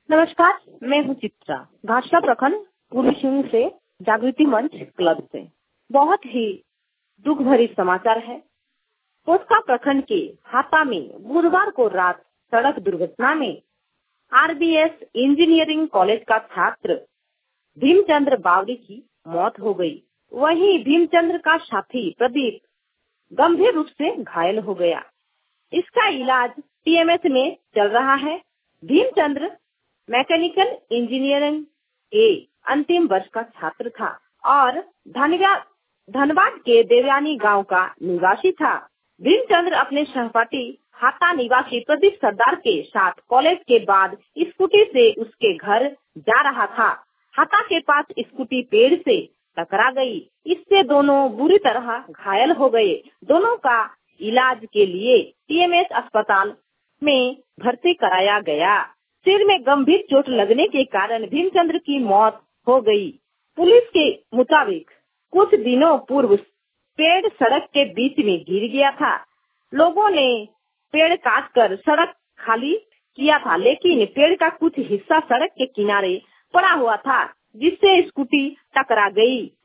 नमस्कार, मैं हूँ चित्रा, घाटला प्रखंड पूर्वी सिंह से जागृति मंच क्लब से। बहुत ही दुख भरी समाचार है। कोस्का प्रखंड के हाता में बुधवार को रात सड़क दुर्घटना में आरबीएस इंजीनियरिंग कॉलेज का छात्र भीमचंद्र बावरी की मौत हो गई। वहीं भीमचंद्र का साथी प्रदीप गंभीर रूप से घायल हो गया। इसका इलाज टीएमएस में चल रहा है। भीमचंद्र मैकेनिकल इंजीनियरिंग के अंतिम वर्ष का छात्र था और धनबाद के देवयानी गांव का निवासी था। भीमचंद्र अपने सहपाठी हाता निवासी प्रदीप सरदार के साथ कॉलेज के बाद स्कूटी से उसके घर जा रहा था। हाता के पास स्कूटी पेड़ से टकरा गई। इससे दोनों बुरी तरह घायल हो गए। दोनों का इलाज के लिए टीएमएस अस्पताल में भर्ती कराया गया। सिर में गंभीर चोट लगने के कारण भीमचंद्र की मौत हो गई। पुलिस के मुताबिक कुछ दिनों पूर्व पेड़ सड़क के बीच में गिर गया था। लोगों ने पेड़ काटकर सड़क खाली किया था, लेकिन पेड़ का कुछ हिस्सा सड़क के किनारे पड़ा हुआ था, जिससे स्कूटी टकरा गई।